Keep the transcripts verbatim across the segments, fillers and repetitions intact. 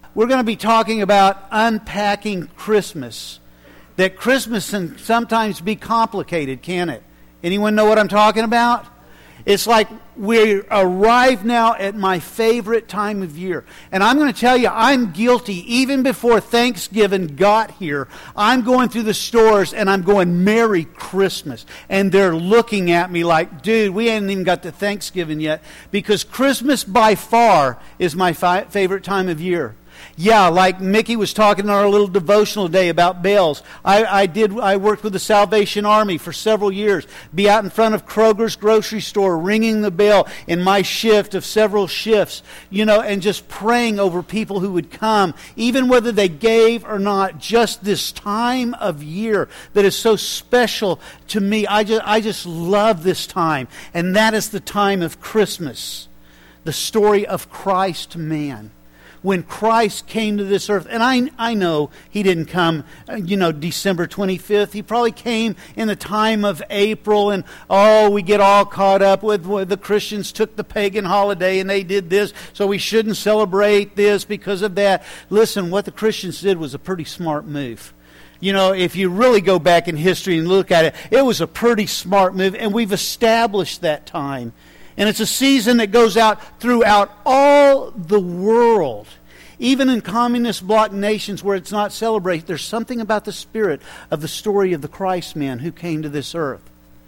we're going to be talking about unpacking Christmas. That Christmas can sometimes be complicated, can it? Anyone know what I'm talking about? It's like we arrive now at my favorite time of year. And I'm going to tell you, I'm guilty. Even before Thanksgiving got here, I'm going through the stores and I'm going, Merry Christmas. And they're looking at me like, dude, we ain't even got to Thanksgiving yet. Because Christmas by far is my fi- favorite time of year. Yeah, like Mickey was talking in our little devotional day about bells. I, I did. I worked with the Salvation Army for several years. Be out in front of Kroger's grocery store, ringing the bell in my shift of several shifts, you know, and just praying over people who would come, even whether they gave or not. Just this time of year that is so special to me. I just, I just love this time, and that is the time of Christmas, the story of Christ man. When Christ came to this earth, and I I know He didn't come, you know, December twenty-fifth. He probably came in the time of April, and oh, we get all caught up with, with the Christians took the pagan holiday and they did this, so we shouldn't celebrate this because of that. Listen, what the Christians did was a pretty smart move. You know, if you really go back in history and look at it, it was a pretty smart move, and we've established that time. And it's a season that goes out throughout all the world. Even in communist bloc nations where it's not celebrated, there's something about the spirit of the story of the Christ man who came to this earth.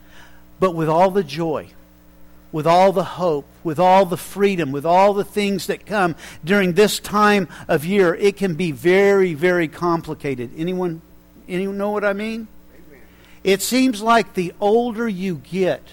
But with all the joy, with all the hope, with all the freedom, with all the things that come during this time of year, it can be very, very complicated. Anyone, anyone know what I mean? Amen. It seems like the older you get,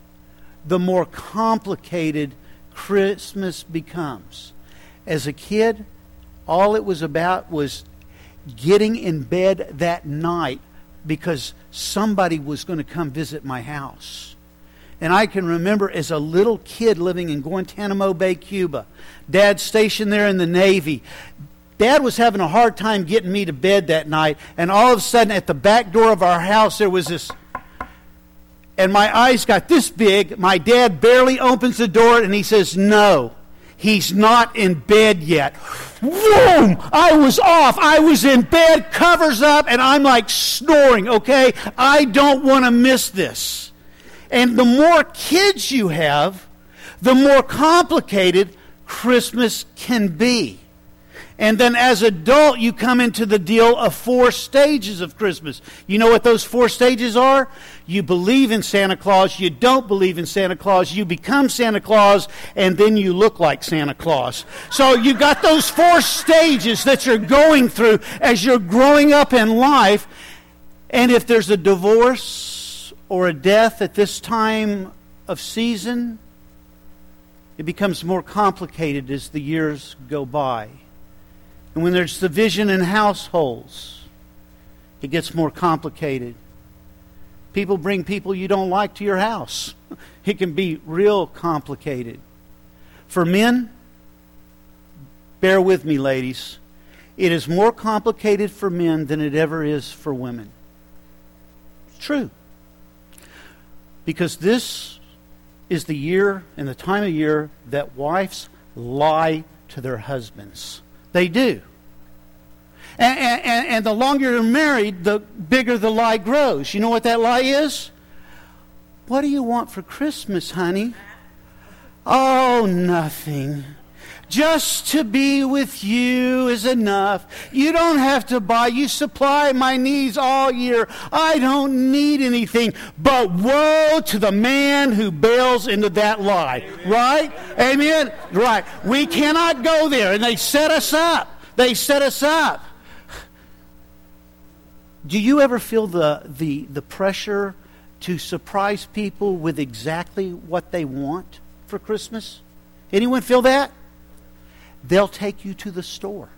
the more complicated Christmas becomes. As a kid, all it was about was getting in bed that night because somebody was going to come visit my house. And I can remember as a little kid living in Guantanamo Bay, Cuba. Dad stationed there in the Navy. Dad was having a hard time getting me to bed that night. And all of a sudden at the back door of our house there was this... And my eyes got this big. My dad barely opens the door and he says, no, he's not in bed yet. Boom! I was off. I was in bed, covers up, and I'm like snoring, okay? I don't want to miss this. And the more kids you have, the more complicated Christmas can be. And then as an adult, you come into the deal of four stages of Christmas. You know what those four stages are? You believe in Santa Claus, you don't believe in Santa Claus, you become Santa Claus, and then you look like Santa Claus. So you got those four stages that you're going through as you're growing up in life. And if there's a divorce or a death at this time of season, it becomes more complicated as the years go by. And when there's division in households, it gets more complicated. People bring people you don't like to your house. It can be real complicated. For men, bear with me, ladies. It is more complicated for men than it ever is for women. It's true. Because this is the year and the time of year that wives lie to their husbands. They do. And, and, and the longer you're married, the bigger the lie grows. You know what that lie is? What do you want for Christmas, honey? Oh, nothing. Just to be with you is enough. You don't have to buy. You supply my needs all year. I don't need anything. But woe to the man who bails into that lie. Amen. Right? Amen? Right. We cannot go there. And they set us up. They set us up. Do you ever feel the, the, the pressure to surprise people with exactly what they want for Christmas? Anyone feel that? They'll take you to the store.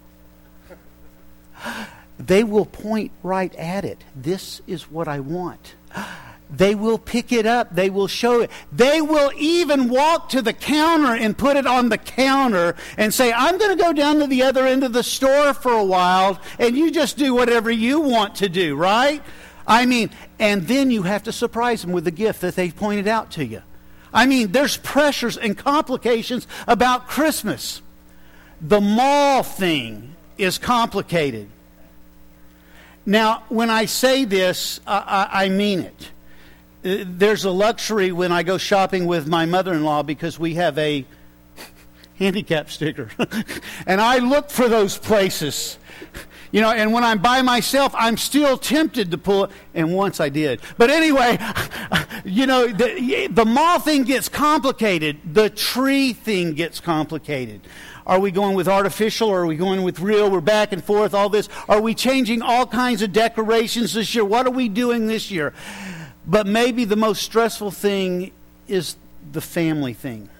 They will point right at it. This is what I want. They will pick it up. They will show it. They will even walk to the counter and put it on the counter and say, I'm going to go down to the other end of the store for a while, and you just do whatever you want to do, right? I mean, and then you have to surprise them with the gift that they've pointed out to you. I mean, there's pressures and complications about Christmas. The mall thing is complicated. Now, when I say this, I, I, I mean it. Uh, there's a luxury when I go shopping with my mother-in-law because we have a handicap sticker. And I look for those places. You know, and when I'm by myself, I'm still tempted to pull it. And once I did. But anyway, you know, the, the mall thing gets complicated. The tree thing gets complicated. Are we going with artificial or are we going with real? We're back and forth, all this. Are we changing all kinds of decorations this year? What are we doing this year? But maybe the most stressful thing is the family thing.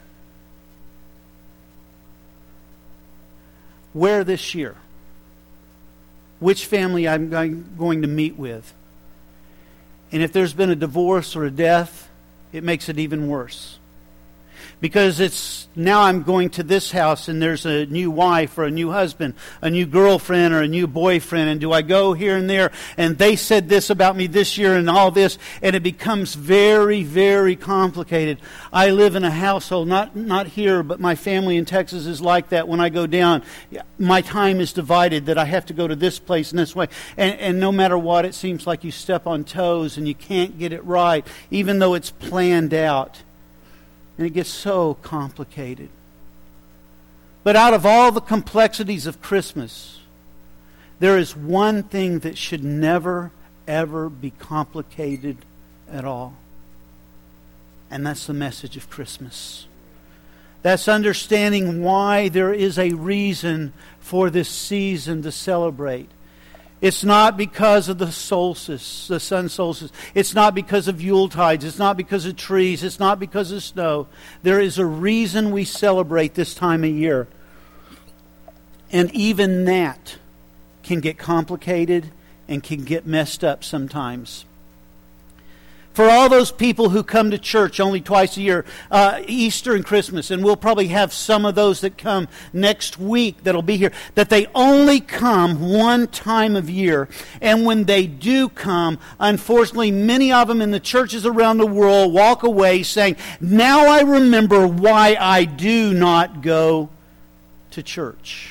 Where this year? Which family I'm going to meet with? And if there's been a divorce or a death, it makes it even worse. Because it's now I'm going to this house and there's a new wife or a new husband, a new girlfriend or a new boyfriend. And do I go here and there? And they said this about me this year and all this. And it becomes very, very complicated. I live in a household, not, not here, but my family in Texas is like that. When I go down, my time is divided that I have to go to this place and this way. And, and no matter what, it seems like you step on toes and you can't get it right, even though it's planned out. And it gets so complicated. But out of all the complexities of Christmas, there is one thing that should never, ever be complicated at all. And that's the message of Christmas. That's understanding why there is a reason for this season to celebrate. It's not because of the solstice, the sun solstice. It's not because of Yuletides. It's not because of trees. It's not because of snow. There is a reason we celebrate this time of year. And even that can get complicated and can get messed up sometimes. For all those people who come to church only twice a year, uh, Easter and Christmas, and we'll probably have some of those that come next week that'll be here, that they only come one time of year. And when they do come, unfortunately, many of them in the churches around the world walk away saying, now I remember why I do not go to church.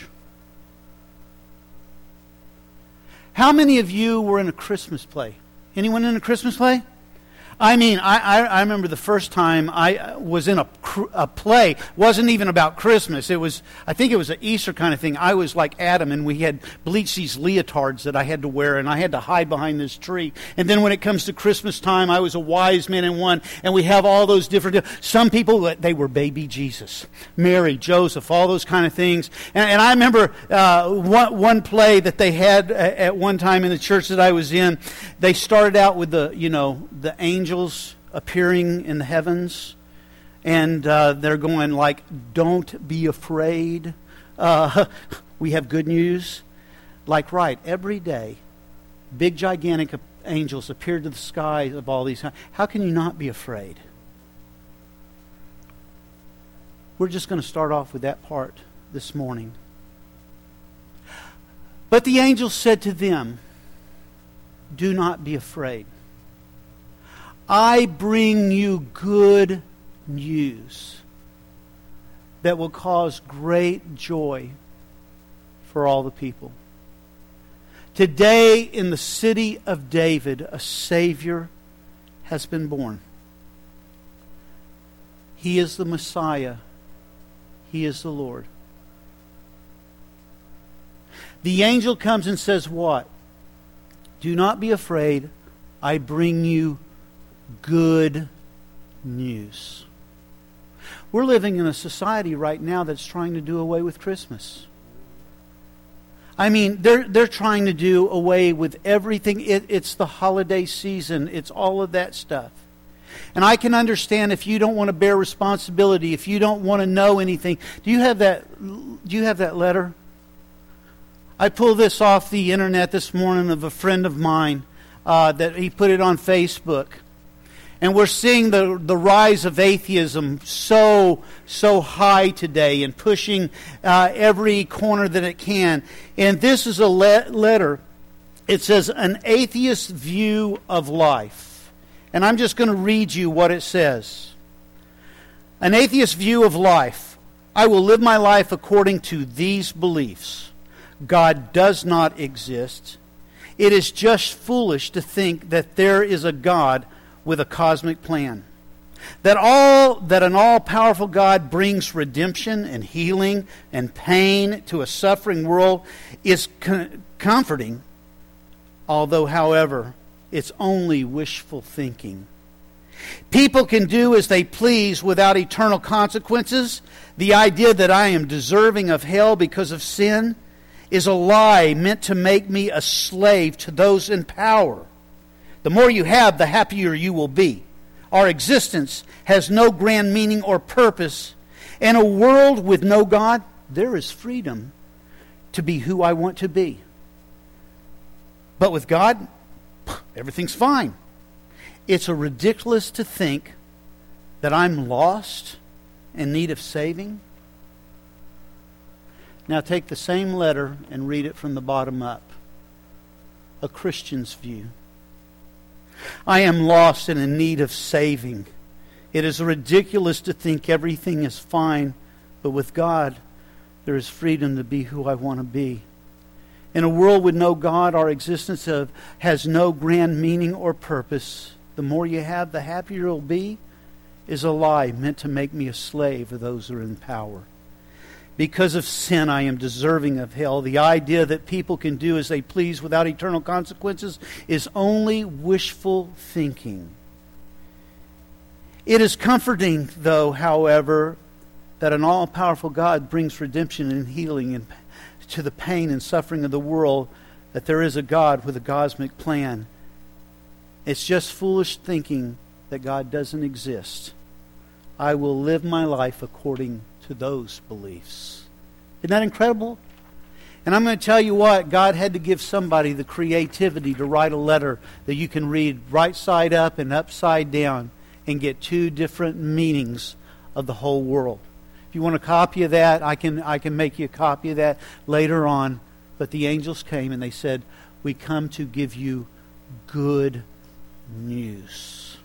How many of you were in a Christmas play? Anyone in a Christmas play? I mean, I, I, I remember the first time I was in a, a play. It wasn't even about Christmas. It was, I think it was an Easter kind of thing. I was like Adam, and we had bleached these leotards that I had to wear, and I had to hide behind this tree. And then when it comes to Christmas time, I was a wise man in one, and we have all those different, some people, they were baby Jesus, Mary, Joseph, all those kind of things. And, and I remember uh, one, one play that they had at one time in the church that I was in. They started out with the, you know, the angel angels appearing in the heavens, and uh, they're going like, don't be afraid. Uh, we have good news. Like, right, every day, big gigantic angels appear to the skies of all these. How can you not be afraid? We're just going to start off with that part this morning. But the angel said to them, do not be afraid. I bring you good news that will cause great joy for all the people. Today in the city of David, a Savior has been born. He is the Messiah. He is the Lord. The angel comes and says what? Do not be afraid. I bring you good news. We're living in a society right now that's trying to do away with Christmas. I mean, they're they're trying to do away with everything. It, it's the holiday season. It's all of that stuff. And I can understand if you don't want to bear responsibility, if you don't want to know anything. Do you have that? Do you have that letter? I pulled this off the internet this morning of a friend of mine uh, that he put it on Facebook. And we're seeing the, the rise of atheism so, so high today and pushing uh, every corner that it can. And this is a le- letter. It says, an atheist view of life. And I'm just going to read you what it says. An atheist view of life. I will live my life according to these beliefs. God does not exist, it is just foolish to think that there is a God with a cosmic plan. That all that an all-powerful God brings redemption and healing and pain to a suffering world is com- comforting, although, however, it's only wishful thinking. People can do as they please without eternal consequences. The idea that I am deserving of hell because of sin is a lie meant to make me a slave to those in power. The more you have, the happier you will be. Our existence has no grand meaning or purpose. In a world with no God, there is freedom to be who I want to be. But with God, everything's fine. It's a ridiculous to think that I'm lost in need of saving. Now take the same letter and read it from the bottom up. A Christian's view. I am lost and in need of saving. It is ridiculous to think everything is fine, but with God, there is freedom to be who I want to be. In a world with no God, our existence of, has no grand meaning or purpose. The more you have, the happier you'll be, is a lie meant to make me a slave of those who are in power. Because of sin, I am deserving of hell. The idea that people can do as they please without eternal consequences is only wishful thinking. It is comforting, though, however, that an all-powerful God brings redemption and healing and to the pain and suffering of the world, that there is a God with a cosmic plan. It's just foolish thinking that God doesn't exist. I will live my life according to those beliefs. Isn't that incredible? And I'm going to tell you what, God had to give somebody the creativity to write a letter that you can read right side up and upside down and get two different meanings of the whole world. If you want a copy of that, I can I can make you a copy of that later on. But the angels came and they said, we come to give you good news.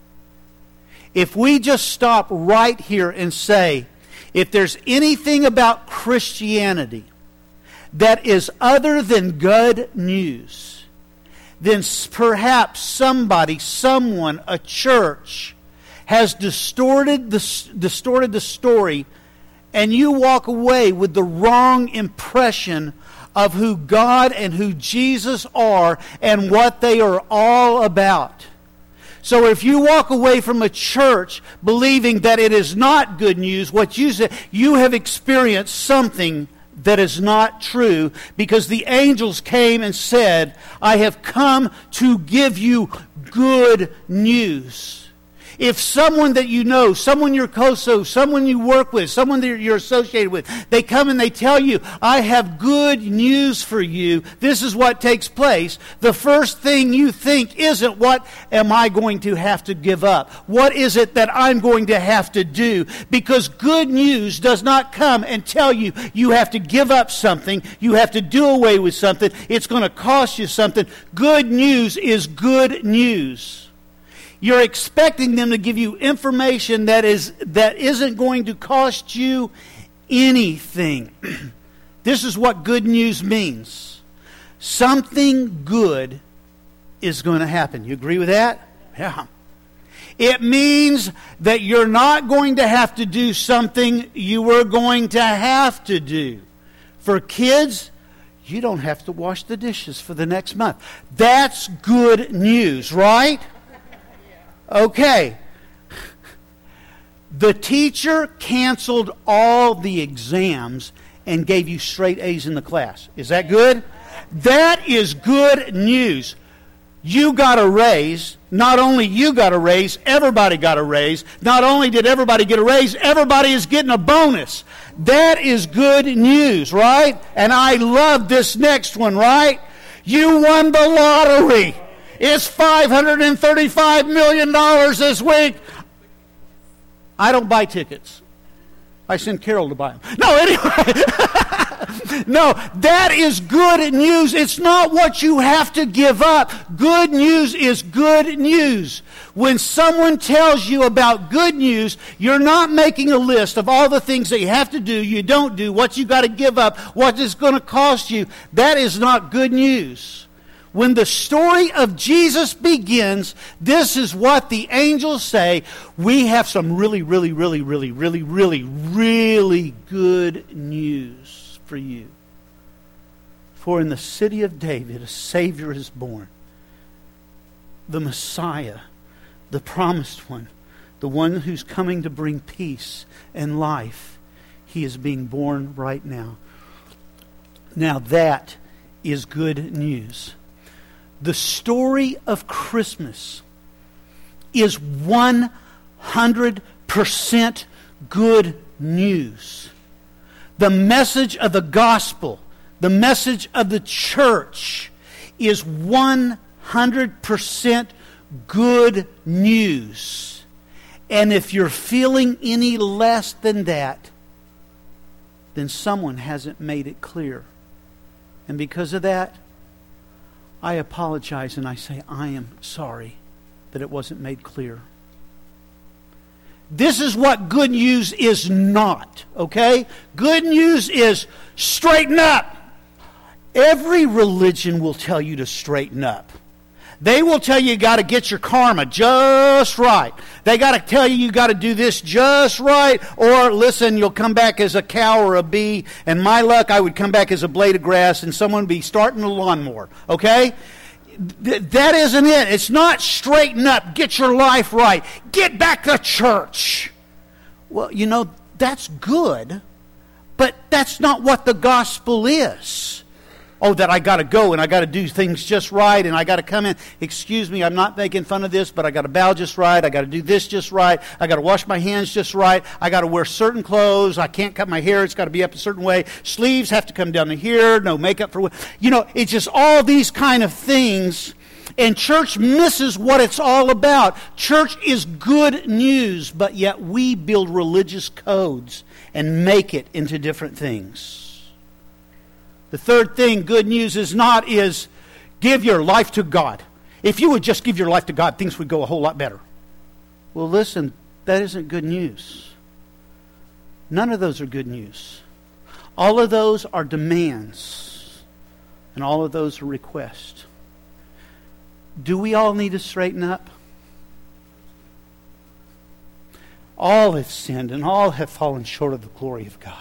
If we just stop right here and say, if there's anything about Christianity that is other than good news, then perhaps somebody, someone, a church has distorted the, distorted the story, and you walk away with the wrong impression of who God and who Jesus are and what they are all about. So if you walk away from a church believing that it is not good news, what you say, you have experienced something that is not true, because the angels came and said, I have come to give you good news. If someone that you know, someone you're close to, someone you work with, someone that you're associated with, they come and they tell you, I have good news for you, this is what takes place, the first thing you think isn't, what am I going to have to give up? What is it that I'm going to have to do? Because good news does not come and tell you you have to give up something, you have to do away with something, it's going to cost you something. Good news is good news. You're expecting them to give you information that is that isn't going to cost you anything. This is what good news means. Something good is going to happen. You agree with that? Yeah. It means that you're not going to have to do something you were going to have to do. For kids, you don't have to wash the dishes for the next month. That's good news, right? Okay. The teacher canceled all the exams and gave you straight A's in the class. Is that good? That is good news. You got a raise. Not only you got a raise, everybody got a raise. Not only did everybody get a raise, everybody is getting a bonus. That is good news, right? And I love this next one, right? You won the lottery. It's five hundred thirty-five million dollars this week. I don't buy tickets. I send Carol to buy them. No, anyway. No, that is good news. It's not what you have to give up. Good news is good news. When someone tells you about good news, you're not making a list of all the things that you have to do, you don't do, what you got to give up, what it's going to cost you. That is not good news. When the story of Jesus begins, this is what the angels say. We have some really, really, really, really, really, really, really good news for you. For in the city of David, a Savior is born. The Messiah, the promised one, the one who's coming to bring peace and life. He is being born right now. Now that is good news. The story of Christmas is one hundred percent good news. The message of the gospel, the message of the church is one hundred percent good news. And if you're feeling any less than that, then someone hasn't made it clear. And because of that, I apologize and I say I am sorry that it wasn't made clear. This is what good news is not, okay? Good news is straighten up. Every religion will tell you to straighten up. They will tell you you got to get your karma just right. They got to tell you you got to do this just right. Or listen, you'll come back as a cow or a bee. And my luck, I would come back as a blade of grass and someone would be starting a lawnmower. Okay? Th- that isn't it. It's not straighten up. Get your life right. Get back to church. Well, you know, that's good. But that's not what the gospel is. Oh, that I got to go and I got to do things just right and I got to come in. Excuse me, I'm not making fun of this, but I got to bow just right. I got to do this just right. I got to wash my hands just right. I got to wear certain clothes. I can't cut my hair. It's got to be up a certain way. Sleeves have to come down to here. No makeup for... You know, it's just all these kind of things. And church misses what it's all about. Church is good news, but yet we build religious codes and make it into different things. The third thing good news is not is give your life to God. If you would just give your life to God, things would go a whole lot better. Well, listen, that isn't good news. None of those are good news. All of those are demands, and all of those are requests. Do we all need to straighten up? All have sinned, and all have fallen short of the glory of God.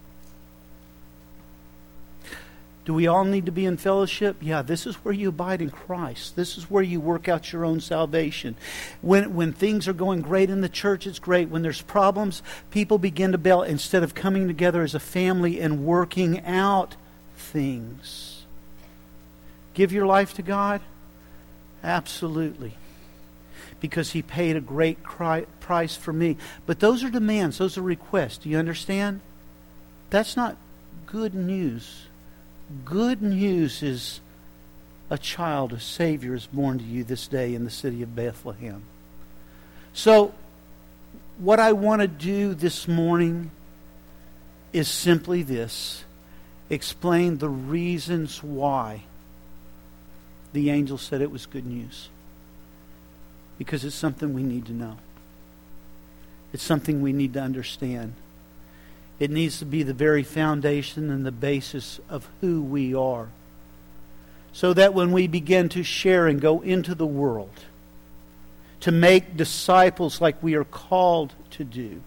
Do we all need to be in fellowship? Yeah, this is where you abide in Christ. This is where you work out your own salvation. When when things are going great in the church, it's great. When there's problems, people begin to bail instead of coming together as a family and working out things. Give your life to God? Absolutely. Because He paid a great cri- price for me. But those are demands. Those are requests. Do you understand? That's not good news. Good news is a child, a Savior is born to you this day in the city of Bethlehem. So, what I want to do this morning is simply this. Explain the reasons why the angel said it was good news. Because it's something we need to know. It's something we need to understand. It needs to be the very foundation and the basis of who we are. So that when we begin to share and go into the world, to make disciples like we are called to do,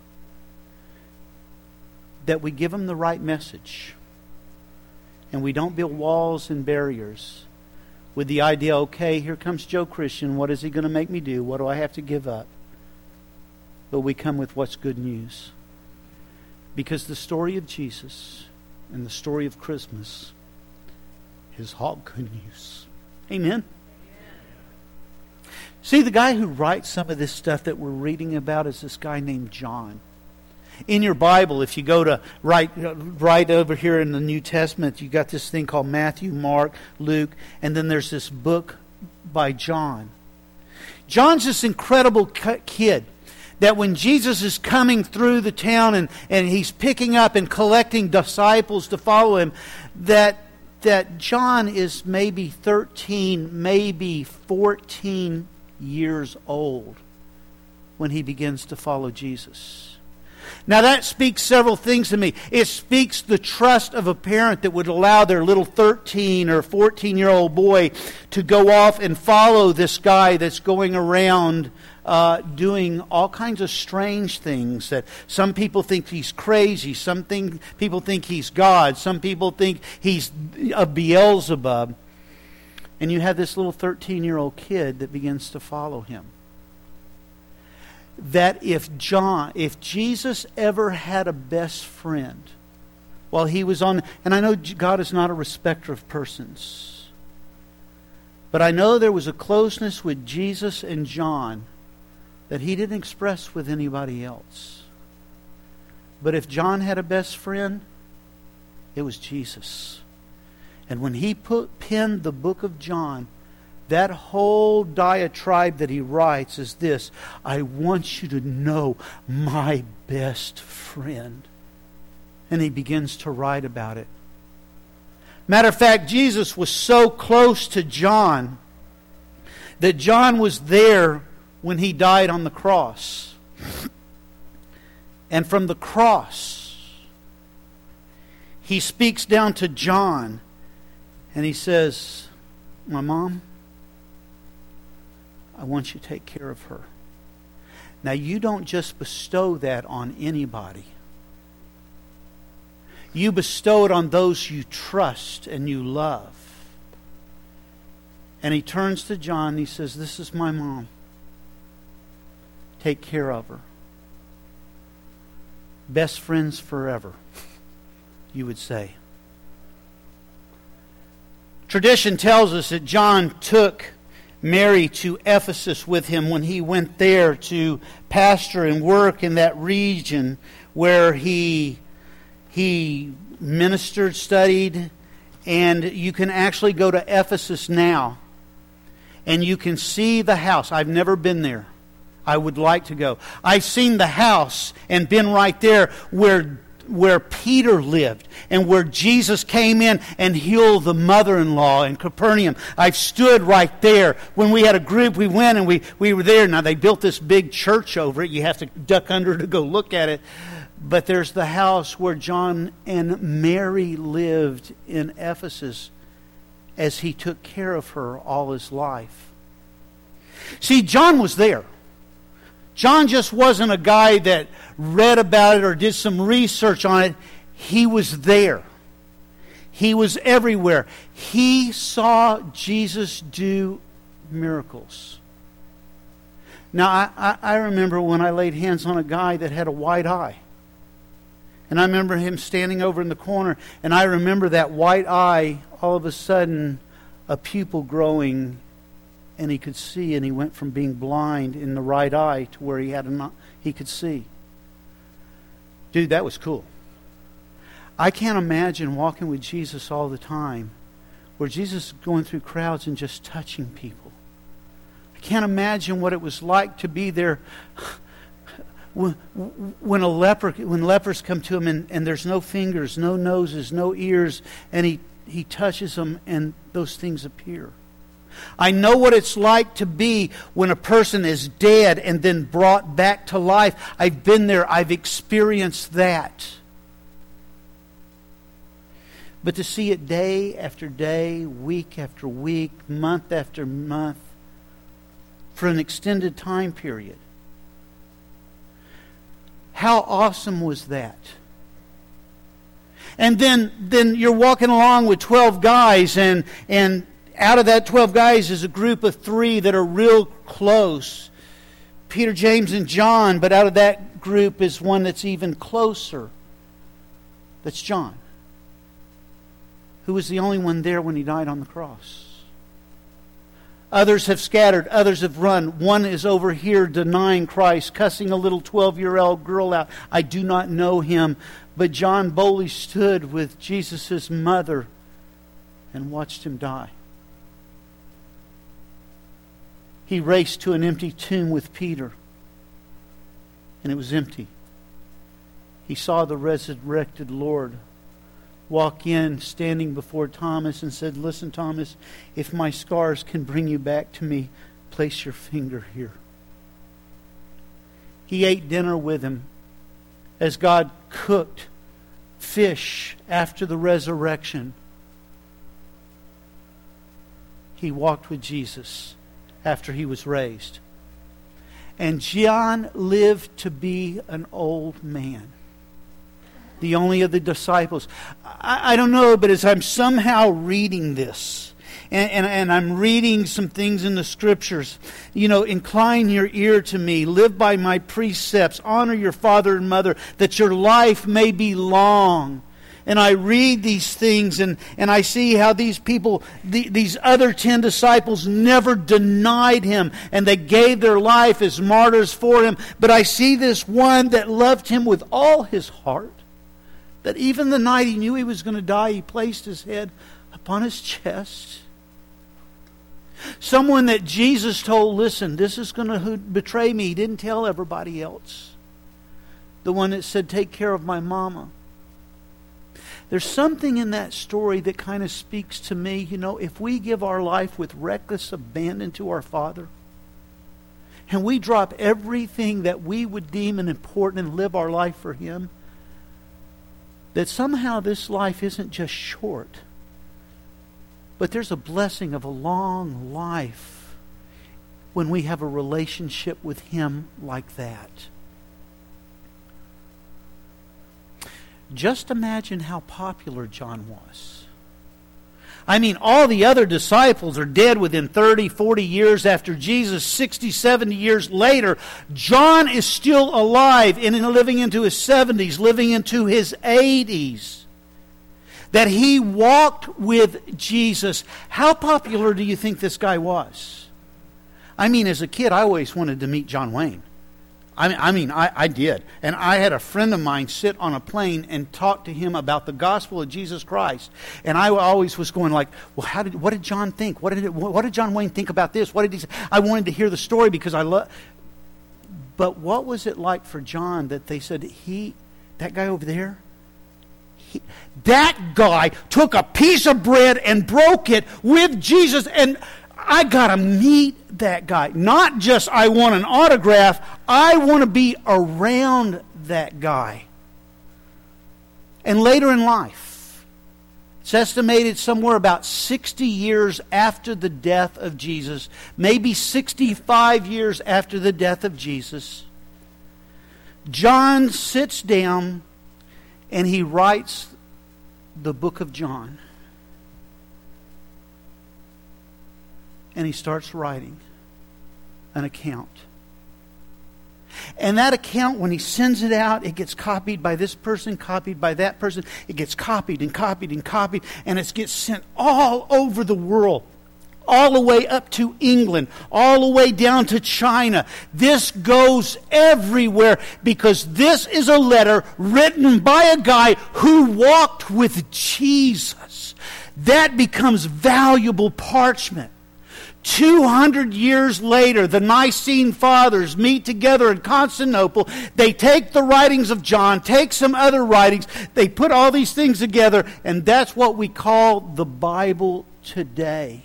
that we give them the right message. And we don't build walls and barriers with the idea, okay, here comes Joe Christian. What is he going to make me do? What do I have to give up? But we come with what's good news. Because the story of Jesus and the story of Christmas is all good news. Amen? Amen. See, the guy who writes some of this stuff that we're reading about is this guy named John. In your Bible, if you go to right, right over here in the New Testament, you got this thing called Matthew, Mark, Luke, and then there's this book by John. John's this incredible kid. that when Jesus is coming through the town and, and he's picking up and collecting disciples to follow him, that, that John is maybe thirteen, maybe fourteen years old when he begins to follow Jesus. Now that speaks several things to me. It speaks the trust of a parent that would allow their little thirteen or fourteen-year-old boy to go off and follow this guy that's going around uh, doing all kinds of strange things. That some people think he's crazy. Some think, people think he's God. Some people think he's a Beelzebub. And you have this little thirteen-year-old kid that begins to follow him. That if John, if Jesus ever had a best friend while he was on, and I know God is not a respecter of persons, but I know there was a closeness with Jesus and John that he didn't express with anybody else. But if John had a best friend, it was Jesus. And when he put, penned the book of John, that whole diatribe that he writes is this: I want you to know my best friend. And he begins to write about it. Matter of fact, Jesus was so close to John that John was there when he died on the cross. And from the cross, he speaks down to John and he says, my mom, I want you to take care of her. Now, you don't just bestow that on anybody. You bestow it on those you trust and you love. And he turns to John and he says, this is my mom. Take care of her. Best friends forever, you would say. Tradition tells us that John took Mary to Ephesus with him when he went there to pastor and work in that region where he he ministered, studied, and you can actually go to Ephesus now and you can see the house. I've never been there. I would like to go. I've seen the house and been right there where where Peter lived and where Jesus came in and healed the mother-in-law in Capernaum. I've stood right there. When we had a group, we went and we, we were there. Now, they built this big church over it. You have to duck under to go look at it. But there's the house where John and Mary lived in Ephesus as he took care of her all his life. See, John was there. John just wasn't a guy that read about it or did some research on it. He was there. He was everywhere. He saw Jesus do miracles. Now, I, I, I remember when I laid hands on a guy that had a white eye. And I remember him standing over in the corner, and I remember that white eye, all of a sudden, a pupil growing, and he could see, and he went from being blind in the right eye to where he had a, he could see. Dude, that was cool. I can't imagine walking with Jesus all the time, where Jesus is going through crowds and just touching people. I can't imagine what it was like to be there when, when a leper, when lepers come to him and, and there's no fingers, no noses, no ears, and he, he touches them and those things appear. I know what it's like to be when a person is dead and then brought back to life. I've been there. I've experienced that. But to see it day after day, week after week, month after month, for an extended time period. How awesome was that? And then, then you're walking along with twelve guys, and and out of that twelve guys is a group of three that are real close. Peter, James, and John. But out of that group is one that's even closer. That's John, who was the only one there when he died on the cross. Others have scattered. Others have run. One is over here denying Christ, cussing a little twelve-year-old girl out. I do not know him. But John boldly stood with Jesus' mother and watched him die. He raced to an empty tomb with Peter. and it was empty. He saw the resurrected Lord walk in, standing before Thomas, and said, "Listen, Thomas, if my scars can bring you back to me, place your finger here." He ate dinner with him as God cooked fish after the resurrection. He walked with Jesus after he was raised. And John lived to be an old man. The only of the disciples. I, I don't know, but as I'm somehow reading this, and, and, and I'm reading some things in the Scriptures, you know, incline your ear to me, live by my precepts, honor your father and mother, that your life may be long. And I read these things, and, and I see how these people, the, these other ten disciples, never denied him, and they gave their life as martyrs for him. But I see this one that loved him with all his heart, that even the night he knew he was going to die, he placed his head upon his chest. Someone that Jesus told, "Listen, this is going to betray me." He didn't tell everybody else. The one that said, "Take care of my mama." There's something in that story that kind of speaks to me. You know, if we give our life with reckless abandon to our Father, and we drop everything that we would deem an important and live our life for Him, that somehow this life isn't just short, but there's a blessing of a long life when we have a relationship with Him like that. Just imagine how popular John was. I mean, all the other disciples are dead within thirty, forty years after Jesus. sixty, seventy years later, John is still alive and living into his seventies, living into his eighties. That he walked with Jesus. How popular do you think this guy was? I mean, as a kid, I always wanted to meet John Wayne. I mean, I, mean I, I did. And I had a friend of mine sit on a plane and talk to him about the gospel of Jesus Christ. And I always was going like, well, how did what did John think? What did it, what did John Wayne think about this? What did he say? I wanted to hear the story because I love. But what was it like for John that they said he, that guy over there, he, that guy took a piece of bread and broke it with Jesus, and I got to meet that guy. Not just I want an autograph, I want to be around that guy. And later in life, it's estimated somewhere about sixty years after the death of Jesus, maybe sixty-five years after the death of Jesus, John sits down and he writes the book of John. And he starts writing an account. And that account, when he sends it out, it gets copied by this person, copied by that person. It gets copied and copied and copied, and it gets sent all over the world. All the way up to England, all the way down to China. This goes everywhere because this is a letter written by a guy who walked with Jesus. That becomes valuable parchment. Two hundred years later, the Nicene Fathers meet together in Constantinople. They take the writings of John, take some other writings, they put all these things together, and that's what we call the Bible today.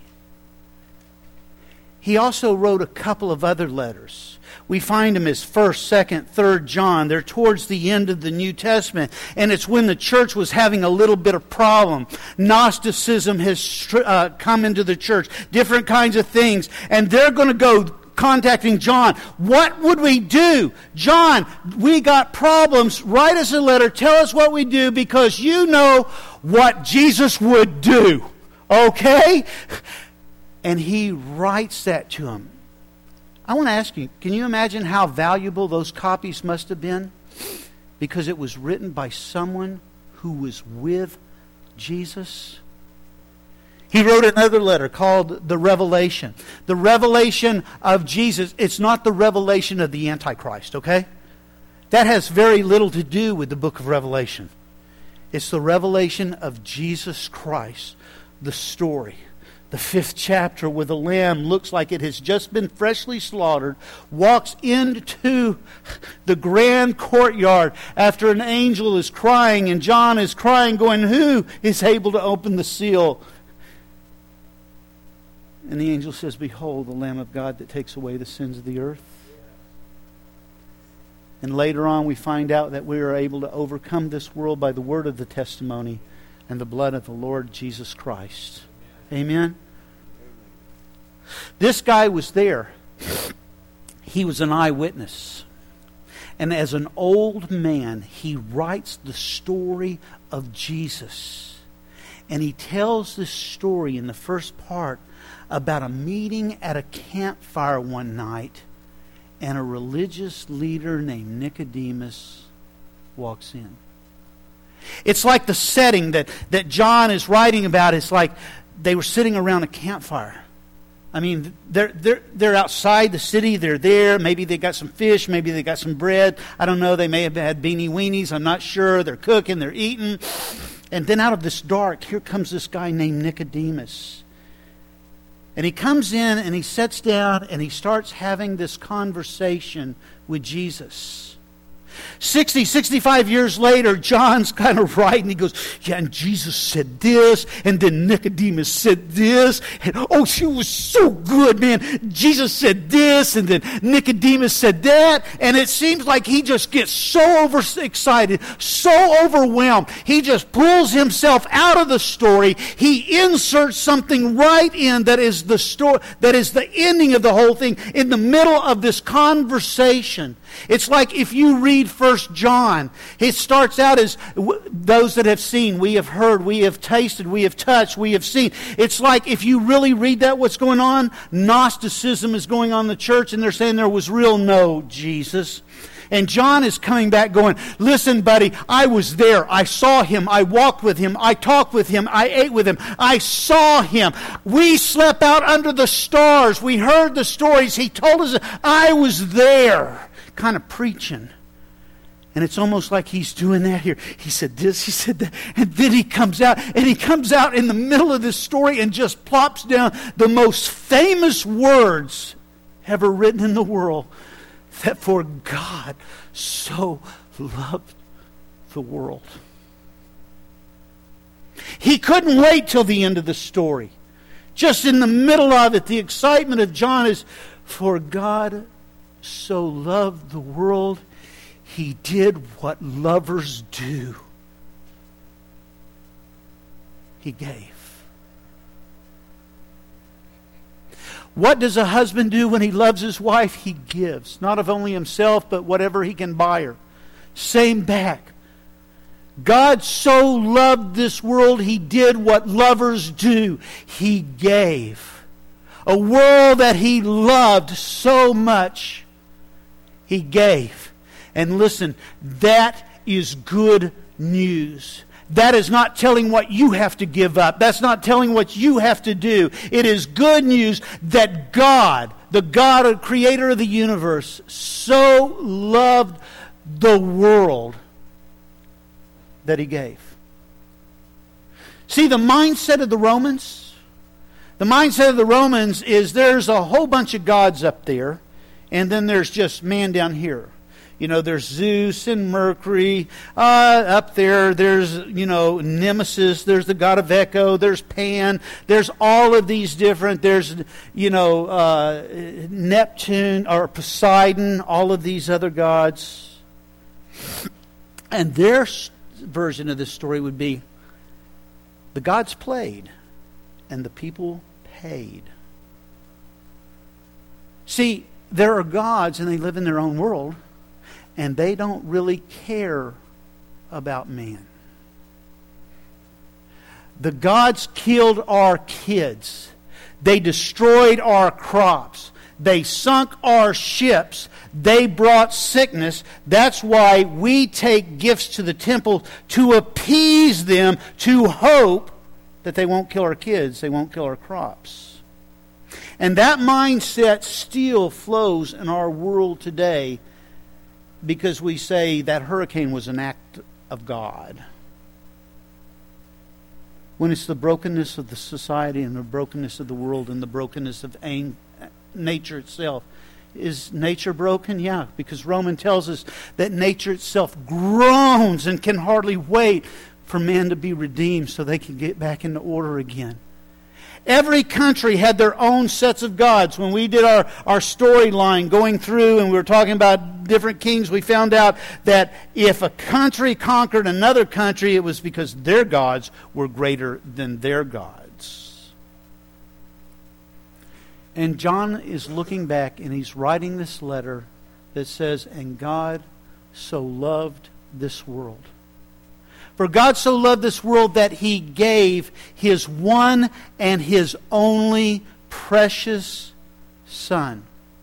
He also wrote a couple of other letters. We find them as first, second, third John. They're towards the end of the New Testament. And it's when the church was having a little bit of problem. Gnosticism has uh, come into the church. Different kinds of things. And they're going to go contacting John. What would we do? John, we got problems. Write us a letter. Tell us what we do because you know what Jesus would do. Okay? And he writes that to him. I want to ask you, can you imagine how valuable those copies must have been? Because it was written by someone who was with Jesus. He wrote another letter called The Revelation. The revelation of Jesus. It's not the revelation of the Antichrist, okay? That has very little to do with the book of Revelation. It's the revelation of Jesus Christ, the story. the fifth chapter, where the lamb looks like it has just been freshly slaughtered, walks into the grand courtyard after an angel is crying, and John is crying, going, who is able to open the seal? And the angel says, behold, the Lamb of God that takes away the sins of the earth. And later on we find out that we are able to overcome this world by the word of the testimony and the blood of the Lord Jesus Christ. Amen? This guy was there. He was an eyewitness. And as an old man, he writes the story of Jesus. And he tells this story in the first part about a meeting at a campfire one night, and a religious leader named Nicodemus walks in. It's like the setting that, that John is writing about. It's like they were sitting around a campfire. I mean, they're, they're, they're outside the city. They're there. Maybe they got some fish. Maybe they got some bread. I don't know. They may have had beanie weenies. I'm not sure. They're cooking. They're eating. And then out of this dark, here comes this guy named Nicodemus. And he comes in and he sits down and he starts having this conversation with Jesus. sixty, sixty-five years later, John's kind of writing. He goes, yeah, and Jesus said this, and then Nicodemus said this, and oh, she was so good, man. Jesus said this, and then Nicodemus said that, and it seems like he just gets so overexcited, so overwhelmed. He just pulls himself out of the story. He inserts something right in that is the story, that is the ending of the whole thing, in the middle of this conversation. It's like if you read First John, it starts out as those that have seen, we have heard, we have tasted, we have touched, we have seen. It's like if you really read that, what's going on? Gnosticism is going on in the church, and they're saying there was real no Jesus. And John is coming back going, listen, buddy, I was there. I saw him. I walked with him. I talked with him. I ate with him. I saw him. We slept out under the stars. We heard the stories. He told us I was there. Kind of preaching. And it's almost like he's doing that here. He said this, he said that. And then he comes out, and he comes out in the middle of this story and just plops down the most famous words ever written in the world. That for God so loved the world. He couldn't wait till the end of the story. Just in the middle of it, the excitement of John is, for God so loved the world, He did what lovers do. He gave. What does a husband do when he loves his wife? He gives. Not of only himself, but whatever he can buy her. Same back. God so loved this world, He did what lovers do. He gave. A world that He loved so much, He gave. And listen, that is good news. That is not telling what you have to give up. That's not telling what you have to do. It is good news that God, the God, the creator of the universe, so loved the world that He gave. See, the mindset of the Romans, the mindset of the Romans is there's a whole bunch of gods up there, and then there's just man down here. You know, there's Zeus and Mercury uh, up there. There's, you know, Nemesis. There's the god of Echo. There's Pan. There's all of these different. There's, you know, uh, Neptune or Poseidon. All of these other gods. And their version of this story would be the gods played and the people paid. See, there are gods and they live in their own world. And they don't really care about man. The gods killed our kids. They destroyed our crops. They sunk our ships. They brought sickness. That's why we take gifts to the temple to appease them, to hope that they won't kill our kids, they won't kill our crops. And that mindset still flows in our world today, because we say that hurricane was an act of God. when it's the brokenness of the society and the brokenness of the world and the brokenness of aim, nature itself. Is nature broken? Yeah, because Romans tells us that nature itself groans and can hardly wait for man to be redeemed so they can get back into order again. Every country had their own sets of gods. When we did our, our storyline going through and we were talking about different kings, we found out that if a country conquered another country, it was because their gods were greater than their gods. And John is looking back and he's writing this letter that says, "And God so loved this world." For God so loved this world that He gave His one and His only precious Son.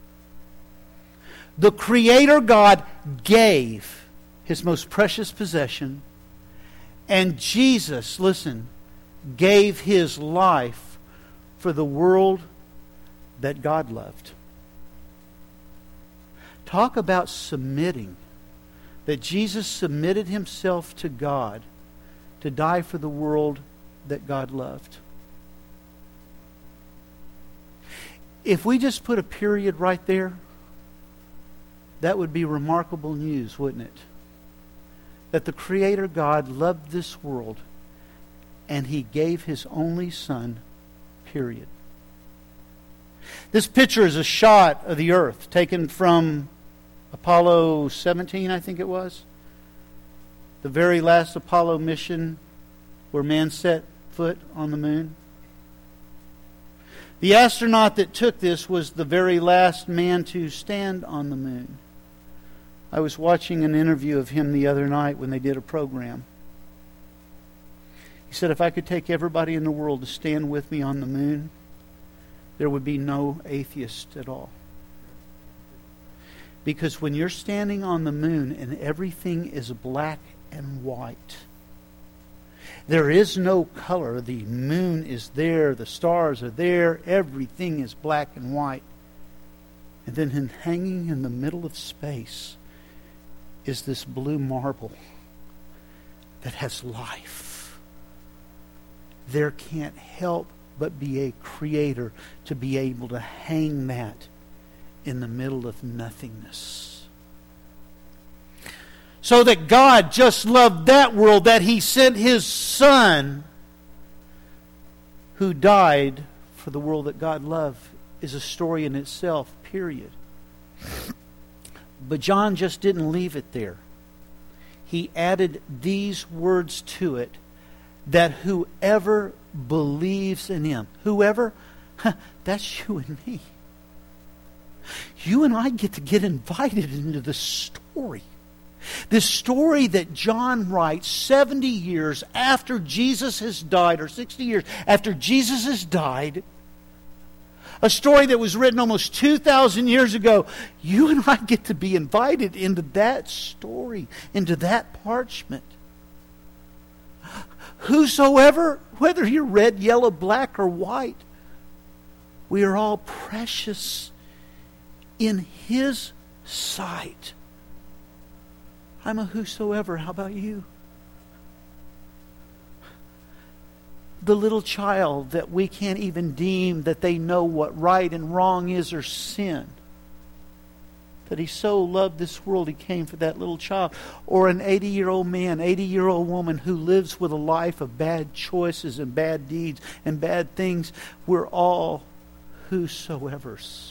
The Creator God gave His most precious possession, and Jesus, listen, gave His life for the world that God loved. Talk about submitting. That Jesus submitted Himself to God to die for the world that God loved. If we just put a period right there, that would be remarkable news, wouldn't it? That the Creator God loved this world and He gave His only Son, period. This picture is a shot of the earth taken from Apollo seventeen, I think it was. The very last Apollo mission where man set foot on the moon. The astronaut that took this was the very last man to stand on the moon. I was watching an interview of him the other night when they did a program. He said, if I could take everybody in the world to stand with me on the moon, there would be no atheist at all. Because when you're standing on the moon and everything is black and white, there is no color. The moon is there, the stars are there, everything is black and white. And then in, hanging in the middle of space is this blue marble that has life. There can't help but be a creator to be able to hang that in the middle of nothingness. So that God just loved that world that He sent His Son who died for the world that God loved is a story in itself, period. But John just didn't leave it there. He added these words to it, that whoever believes in Him, whoever, that's you and me. You and I get to get invited into the story. This story that John writes seventy years after Jesus has died, or sixty years after Jesus has died. A story that was written almost two thousand years ago. You and I get to be invited into that story, into that parchment. Whosoever, whether you're red, yellow, black, or white, we are all precious in His sight. I'm a whosoever. How about you? The little child that we can't even deem that they know what right and wrong is or sin. That He so loved this world, He came for that little child. Or an eighty-year-old man, eighty-year-old woman who lives with a life of bad choices and bad deeds and bad things. We're all whosoevers.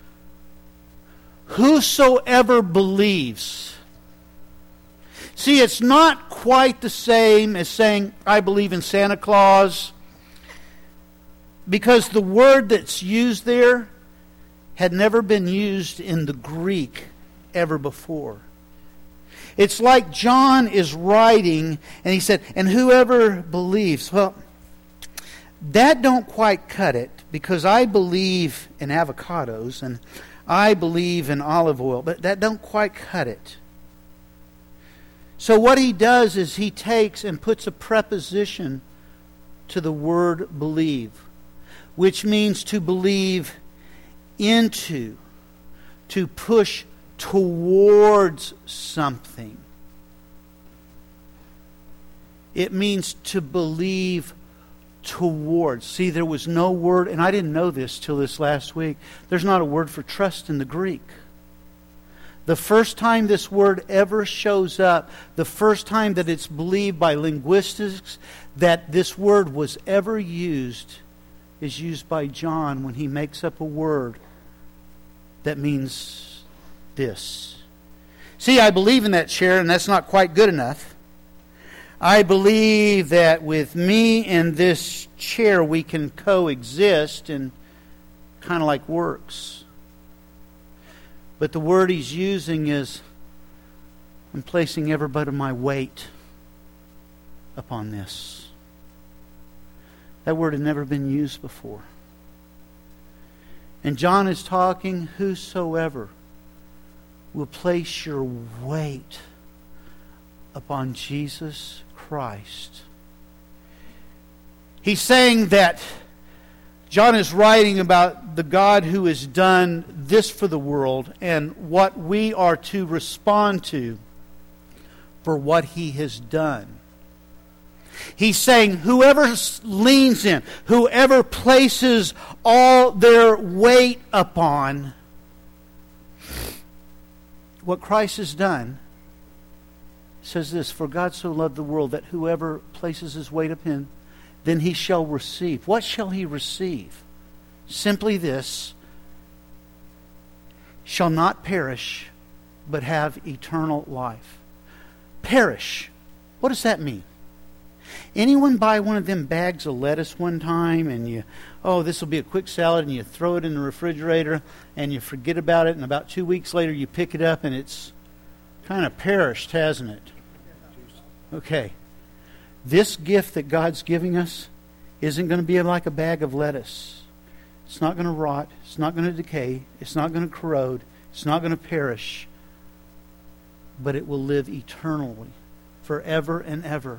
Whosoever believes. See, it's not quite the same as saying, I believe in Santa Claus. Because the word that's used there had never been used in the Greek ever before. It's like John is writing, and he said, and whoever believes. Well, that don't quite cut it, because I believe in avocados, and I believe in olive oil, but that don't quite cut it. So what he does is he takes and puts a preposition to the word believe, which means to believe into, to push towards something. It means to believe towards. See, there was no word, and I didn't know this till this last week. There's not a word for trust in the Greek. The first time this word ever shows up, the first time that it's believed by linguistics that this word was ever used, is used by John when he makes up a word that means this. See, I believe in that chair, and that's not quite good enough. I believe that with me and this chair we can coexist and kind of like works. But the word he's using is, I'm placing every bit of my weight upon this. That word had never been used before. And John is talking, whosoever will place your weight upon Jesus Christ. He's saying that John is writing about the God who has done this for the world and what we are to respond to for what He has done. He's saying whoever leans in, whoever places all their weight upon what Christ has done, says this, for God so loved the world that whoever places his weight upon, then he shall receive. What shall he receive? Simply this, shall not perish, but have eternal life. Perish. What does that mean? Anyone buy one of them bags of lettuce one time and you, oh, this will be a quick salad, and you throw it in the refrigerator and you forget about it, and about two weeks later you pick it up and it's kind of perished, hasn't it? Okay. This gift that God's giving us isn't going to be like a bag of lettuce. It's not going to rot. It's not going to decay. It's not going to corrode. It's not going to perish. But it will live eternally, forever and ever.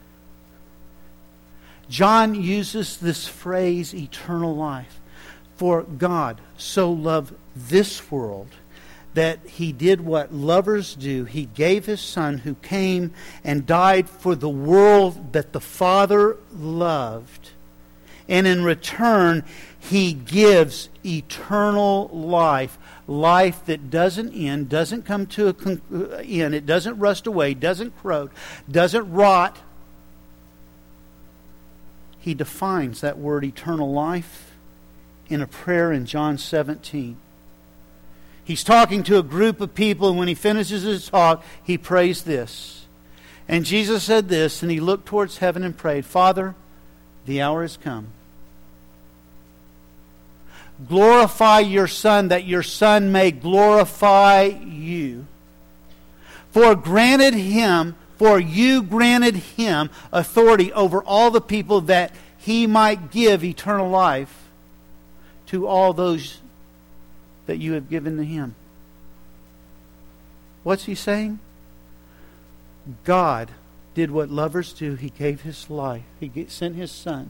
John uses this phrase, eternal life. For God so loved this world that He did what lovers do. He gave His Son, who came and died for the world that the Father loved. And in return, He gives eternal life. Life that doesn't end, doesn't come to an end. It doesn't rust away, doesn't corrode, doesn't rot. He defines that word eternal life in a prayer in John seventeen. He's talking to a group of people, and when he finishes his talk, he prays this. And Jesus said this, and he looked towards heaven and prayed, Father, the hour has come. Glorify your Son, that your Son may glorify you. For granted him, for you granted him authority over all the people, that he might give eternal life to all those that you have given to him. What's he saying? God did what lovers do. He gave his life. He sent his Son,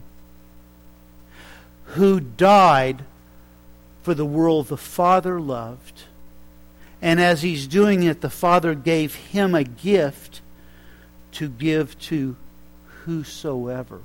who died for the world the Father loved. And as he's doing it, the Father gave him a gift to give to whosoever.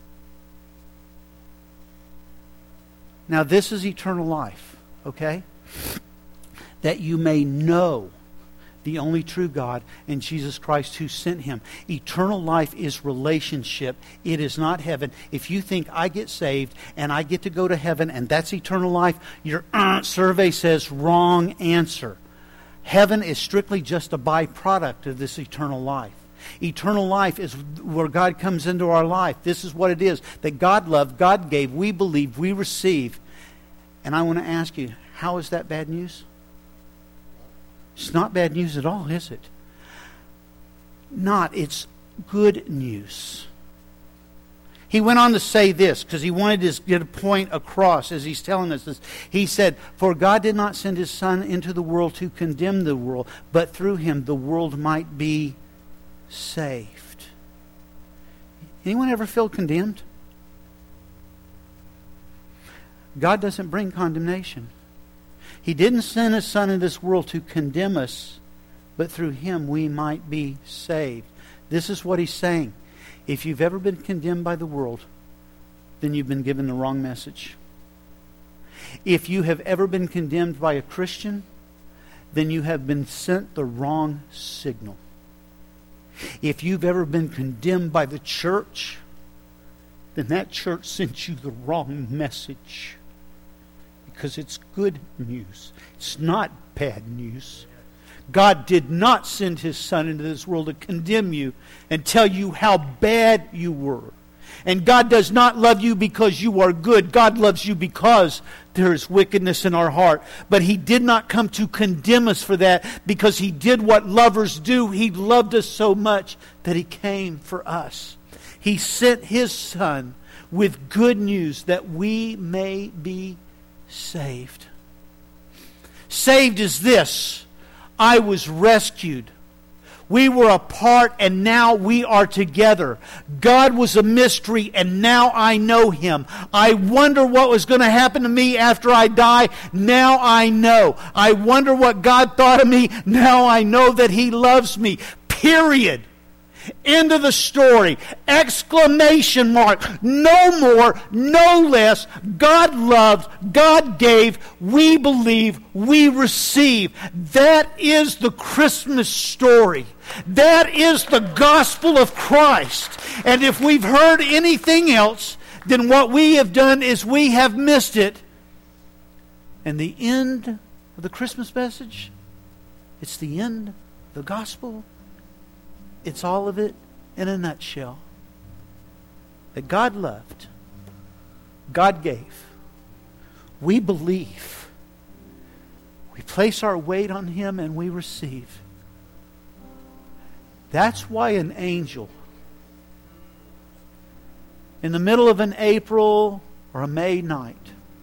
Now this is eternal life, okay? That you may know the only true God and Jesus Christ who sent him. Eternal life is relationship. It is not heaven. If you think I get saved and I get to go to heaven and that's eternal life, your uh, survey says wrong answer. Heaven is strictly just a byproduct of this eternal life. Eternal life is where God comes into our life. This is what it is. That God loved, God gave, we believe, we receive. And I want to ask you, how is that bad news? It's not bad news at all, is it? Not. It's good news. He went on to say this, because he wanted to get a point across as he's telling us this. He said, for God did not send his Son into the world to condemn the world, but through him the world might be saved. Anyone ever feel condemned? God doesn't bring condemnation. He didn't send his Son in this world to condemn us, but through him we might be saved. This is what he's saying. If you've ever been condemned by the world, then you've been given the wrong message. If you have ever been condemned by a Christian, then you have been sent the wrong signal. If you've ever been condemned by the church, then that church sent you the wrong message. Because it's good news. It's not bad news. God did not send His Son into this world to condemn you and tell you how bad you were. And God does not love you because you are good. God loves you because there is wickedness in our heart. But He did not come to condemn us for that, because He did what lovers do. He loved us so much that He came for us. He sent His Son with good news that we may be saved. Saved is this: I was rescued. We were apart and now we are together. God was a mystery and now I know Him. I wonder what was going to happen to me after I die. Now I know. I wonder what God thought of me. Now I know that He loves me. Period. End of the story. Exclamation mark. No more, no less. God loved, God gave, we believe, we receive. That is the Christmas story. That is the gospel of Christ. And if we've heard anything else, then what we have done is we have missed it. And the end of the Christmas message, it's the end of the gospel. It's all of it in a nutshell. That God loved, God gave, we believe, we place our weight on Him and we receive. That's why an angel in the middle of an April or a May night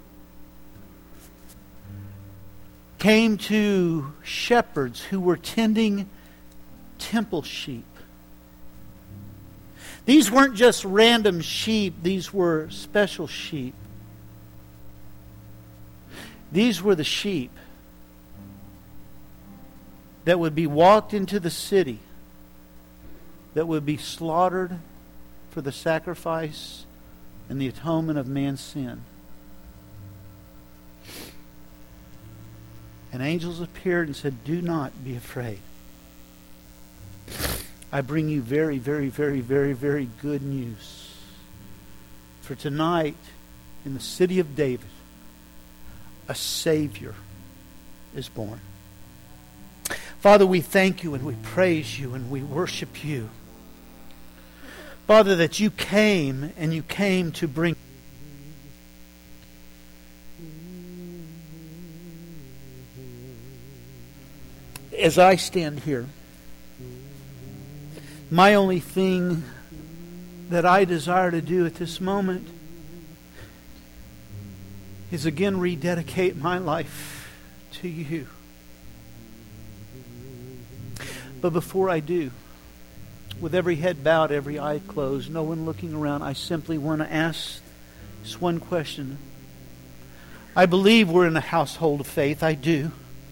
came to shepherds who were tending temple sheep. These weren't just random sheep. These were special sheep. These were the sheep that would be walked into the city, that would be slaughtered for the sacrifice and the atonement of man's sin. And angels appeared and said, "Do not be afraid. I bring you very, very, very, very, very good news. For tonight, in the city of David, a Savior is born." Father, we thank You and we praise You and we worship You. Father, that You came and You came to bring. As I stand here, my only thing that I desire to do at this moment is again rededicate my life to You. But before I do, with every head bowed, every eye closed, no one looking around, I simply want to ask this one question. I believe we're in a household of faith. I do.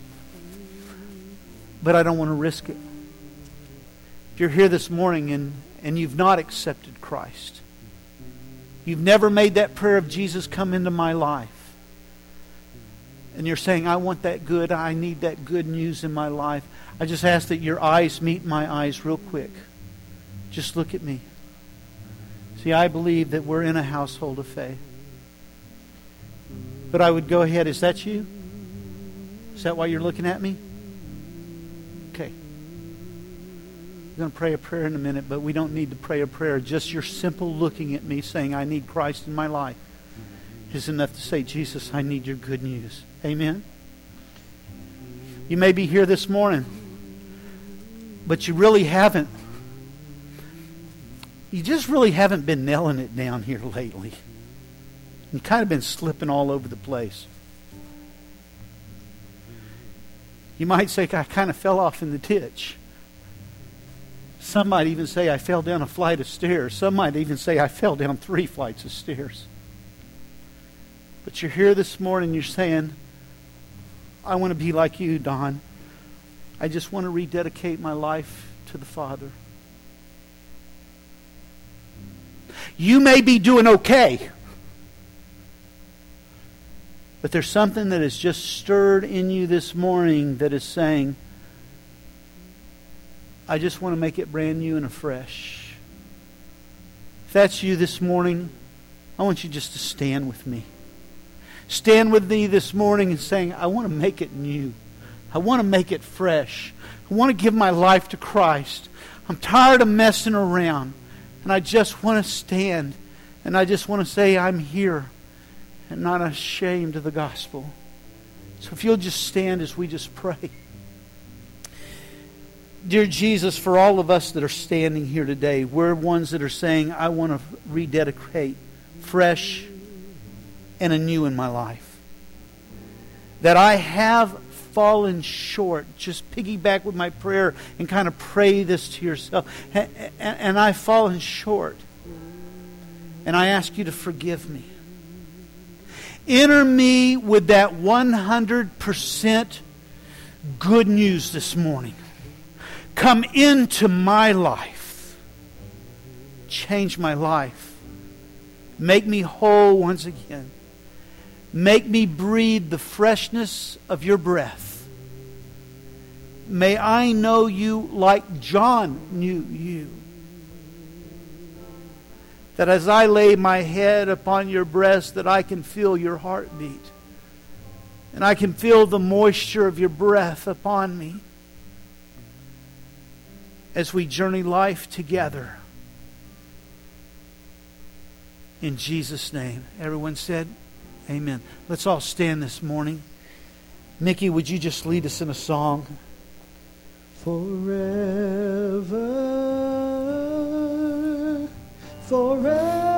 But I don't want to risk it. If you're here this morning and, and you've not accepted Christ, you've never made that prayer of, "Jesus, come into my life," and you're saying, "I want that good, I need that good news in my life," I just ask that your eyes meet my eyes real quick. Just look at me. See, I believe that we're in a household of faith. But I would go ahead. Is that you? Is that why you're looking at me? Okay. I'm going to pray a prayer in a minute, but we don't need to pray a prayer. Just your simple looking at me saying, "I need Christ in my life," is enough to say, "Jesus, I need Your good news." Amen? You may be here this morning, but you really haven't. You just really haven't been nailing it down here lately. You've kind of been slipping all over the place. You might say, "I kind of fell off in the ditch." Some might even say, "I fell down a flight of stairs." Some might even say, "I fell down three flights of stairs." But you're here this morning, you're saying, "I want to be like You, Don. I just want to rededicate my life to the Father." You may be doing okay. But there's something that is just stirred in you this morning that is saying, I just want to make it brand new and afresh. If that's you this morning, I want you just to stand with me. Stand with me this morning and saying, I want to make it new. I want to make it fresh. I want to give my life to Christ. I'm tired of messing around. And I just want to stand. And I just want to say, I'm here. And not ashamed of the gospel. So if you'll just stand as we just pray. Dear Jesus, for all of us that are standing here today, we're ones that are saying, I want to rededicate fresh and anew in my life. That I have fallen short. Just piggyback with my prayer and kind of pray this to yourself. And, and, and I've fallen short. And I ask you to forgive me. Enter me with that one hundred percent good news this morning. Come into my life. Change my life. Make me whole once again. Make me breathe the freshness of your breath. May I know you like John knew you. That as I lay my head upon your breast, that I can feel your heartbeat. And I can feel the moisture of your breath upon me. As we journey life together. In Jesus' name. Everyone said, amen. Let's all stand this morning. Mickey, would you just lead us in a song? Forever, forever.